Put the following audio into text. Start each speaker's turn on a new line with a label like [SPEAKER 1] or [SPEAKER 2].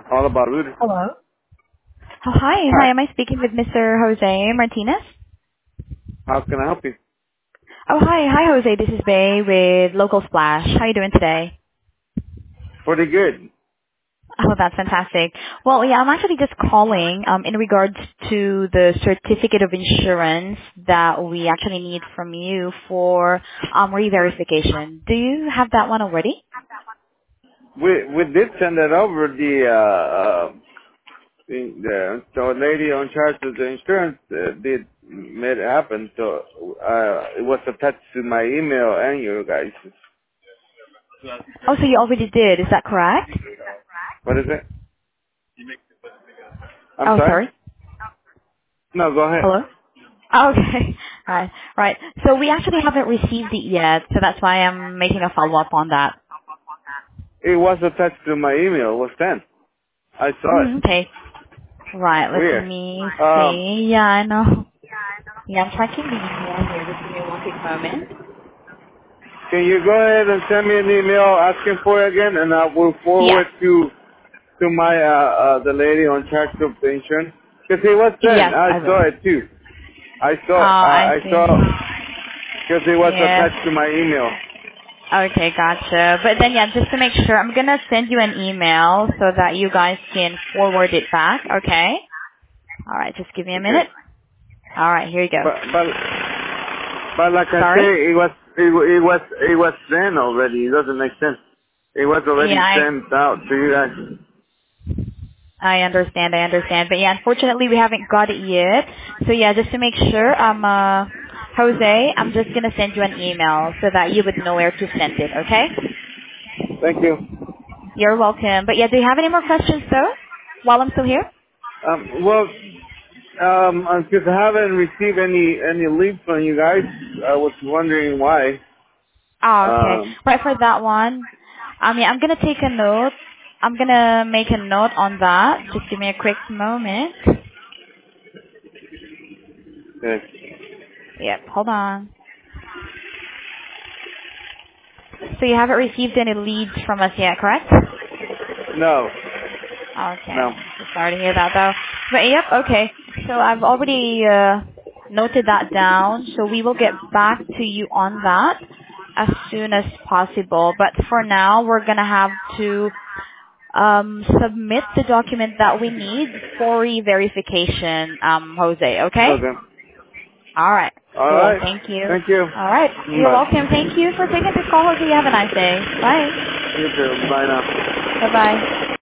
[SPEAKER 1] All about Rudy.
[SPEAKER 2] Hello. Oh, hi. Hi,
[SPEAKER 1] Hi.
[SPEAKER 2] am I speaking with Mr. Jose Martinez?
[SPEAKER 1] How can I help you?
[SPEAKER 2] Oh, hi. Hi, Jose. This is Bay with Local Splash. How are you doing today?
[SPEAKER 1] Pretty good.
[SPEAKER 2] Oh, that's fantastic. Well, yeah, I'm actually just calling in regards to the certificate of insurance that we actually need from you for re-verification. Do you have that one already?
[SPEAKER 1] We did send it over. The lady on charge of the insurance did made it happen. So it was attached to my email and you guys.
[SPEAKER 2] Oh, so you already did. Is that correct?
[SPEAKER 1] What is it? I'm
[SPEAKER 2] Oh,
[SPEAKER 1] sorry.
[SPEAKER 2] sorry.
[SPEAKER 1] No, go ahead.
[SPEAKER 2] Hello? Oh, okay. Right. Right. So we actually haven't received it yet, so that's why I'm making a follow-up on that.
[SPEAKER 1] It was attached to my email. It was sent. I saw it.
[SPEAKER 2] Okay. Right. Let
[SPEAKER 1] Weird.
[SPEAKER 2] me
[SPEAKER 1] Um,
[SPEAKER 2] see. Yeah, I know. Yeah, I'm checking the email here. Just give me one quick moment.
[SPEAKER 1] can you go ahead and send me an email asking for it again, and I will
[SPEAKER 2] Yeah.
[SPEAKER 1] forward to my the lady on charge of the insurance? Because it was sent.
[SPEAKER 2] Yes,
[SPEAKER 1] I
[SPEAKER 2] I will.
[SPEAKER 1] saw it too. I
[SPEAKER 2] Oh,
[SPEAKER 1] saw
[SPEAKER 2] I
[SPEAKER 1] I saw
[SPEAKER 2] see.
[SPEAKER 1] because it was
[SPEAKER 2] Yes.
[SPEAKER 1] attached to my email.
[SPEAKER 2] Okay, gotcha. But then, yeah, just to make sure, I'm gonna send you an email so that you guys can forward it back. Okay. All right. Just give me a
[SPEAKER 1] Okay.
[SPEAKER 2] minute. All right. Here you go.
[SPEAKER 1] But like I
[SPEAKER 2] Sorry.
[SPEAKER 1] say, it was sent already. It doesn't make sense. It was
[SPEAKER 2] Yeah,
[SPEAKER 1] already sent out to you guys.
[SPEAKER 2] I understand. I understand. But yeah, unfortunately, we haven't got it yet. So yeah, just to make sure, Jose, I'm just gonna send you an email so that you would know where to send it. Okay?
[SPEAKER 1] Thank you.
[SPEAKER 2] You're welcome. But yeah, do you have any more questions though? While I'm still here?
[SPEAKER 1] Well, because I haven't received any leads from you guys, I was wondering why.
[SPEAKER 2] Oh, okay.
[SPEAKER 1] Um,
[SPEAKER 2] Right for that one. Yeah, I'm gonna take a note. I'm gonna make a note on that. Just give me a quick moment.
[SPEAKER 1] yes.
[SPEAKER 2] Yep. Hold on. So you haven't received any leads from us yet, correct?
[SPEAKER 1] No, no.
[SPEAKER 2] Okay. So sorry to hear that though. But yep, okay. So I've already noted that down. So we will get back to you on that as soon as possible. But for now, we're gonna have to submit the document that we need for re-verification, Jose. Okay?
[SPEAKER 1] Okay.
[SPEAKER 2] All right.
[SPEAKER 1] All
[SPEAKER 2] Cool.
[SPEAKER 1] right.
[SPEAKER 2] Thank you.
[SPEAKER 1] Thank you.
[SPEAKER 2] All right. You're welcome.
[SPEAKER 1] Bye.
[SPEAKER 2] Thank you for taking this call, Jose. Have a nice day. Bye.
[SPEAKER 1] You too. Bye now.
[SPEAKER 2] Bye bye.